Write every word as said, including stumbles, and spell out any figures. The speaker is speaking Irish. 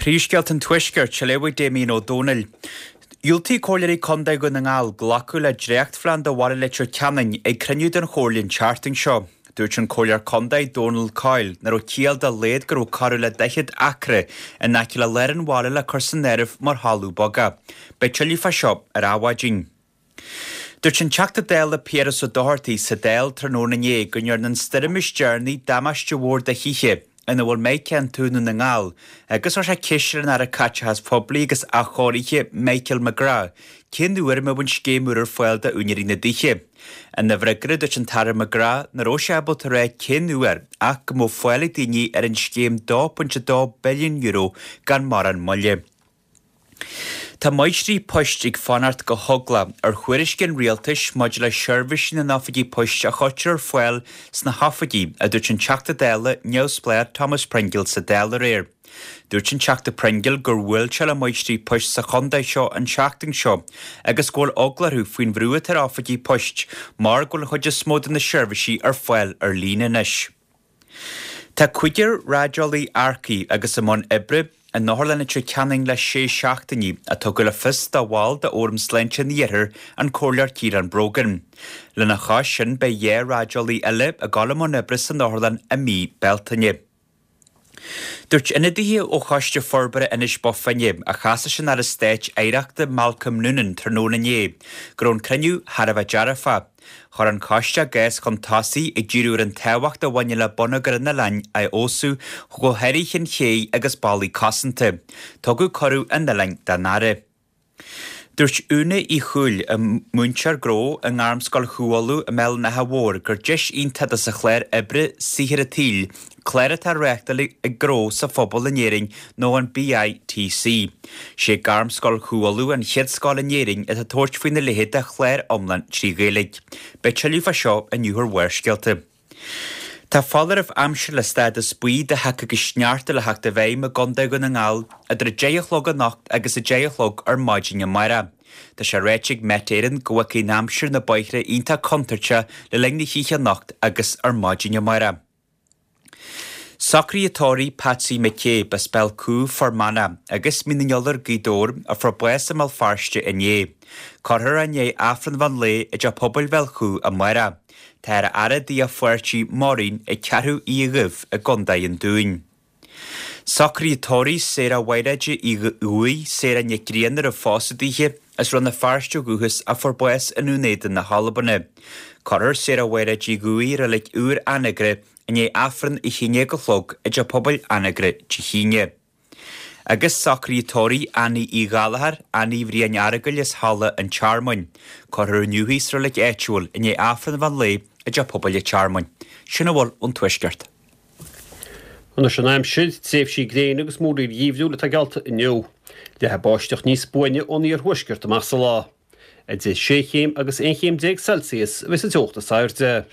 Prísgelt an tuisgur Chalewi Damien O'Donnell. Yulti Corlery Conde Gunangal, Glacula Drecht Flan the Warlicher Canning, a Crenud and Horlian charting show. Durchan Collier Conde Donald Coyle, Naro Kiel da Lade Gro Carula Dechid Acre, and Nakula Lerin Warla Cursanerif Marhalu Boga. Betchali Fashop at Awajing. Durchan Chakta Del the Pierce of Doherty, Sedel, Tranonanye, Gunyan Stirimish Journey, Damash Jaward the Hihe. And the will make an tune in the ngal. Agus or a kisher and a catch has publicus a choriche Michael McGrath. Kin do erme when scheme or foil the union in the diche. And the vregrid and Tara McGrath, the Roshabo to read kin uer, ac mo foilitini er in scheme do punch a do billion euro gan maran mulye. Ta moistri pushtig fanart go hogla, ar chwirishgin realtish modula shervishin and affigi push a chotcher foil sna hafigi, a duchin chakta dela, news player Thomas Pringle sa dela rare. Duchin chakta Pringle gur wilchel a moistri push sa chondai shaw and chakting shaw, agus gol ogla hu fin vruet ar affigi pushed, mar gol hodja smod in the shervishi ar foil ar leananish. Ta quidger rajoli arki agus amon ebre, and Norland and Canning la she shachtani, a togula fist a wall the orm slench in the yetter and Corlier Kieran Brogan. Lena Hashin by ye rajoli ele a golamon ebris and Norland a me beltanye. Durch inadihi o chastje forbere inish boffanye, a chassashin at a stage Iraq the Malcolm Noonan Ternonanye, grown crenu Harava Jarafa. Horan Kostja gas contasi a jirur and tewach the wanila bonagar in the line I osu who herichin he agus bali cosente. Togu koru and the line danare. Durch une I hul a munchar gro and armskal hualu a mel na hawar gurjish in tadas a clare ebre sihiratil. Clarita rectally a gro sa phobal in yering no one B I T C. She garm skull hualu and hit skull in yering at a torch fin the lehita clare omland trigelig. Betchali for shop and you her werskelte. Ta father of Amshire stad a spui de hacka gesnarte le hack de vei me gondegun an al, a dre jayachlog a nacht agus a jayachlog ar margin yamara. The sharechig meterin goaki Amshire na boichre inta contercha le lengni hicha nacht agus ar margin yamara. Secretary Patsy McKay bespel coup for mana, agus minioller gidor a frobwes am alfarste in ye. Corher an ye afran van le e ja pobl velchu a mara. Ter ara dia fuerchi morin e caru I giv a gondayin doing. Secretary Sarah Waidaji I ui Sarah Nyekrianer of Fossadihe as run the farste guhus a frobwes an uneden na halabane. Corher Sarah Waidaji gui relik ur anegre and ye afran I hine golog e ja pobl anegre chihine. Agus Secretary Annie I Galahar, Annie Vrian Aragalias Halla and Charmon. Corher nuhis relik etual and ye afran van le e ja pobl Charmon. Shinawal un twiskert. An as naim siid séf sí gréin agus mór i'r yifdú le tagalta in neu. Le ha báisteach níos buine on i'r huisgert am as lá. Ed sé sé chéim agus ein chéim deg Celsius vis a teochta sairte.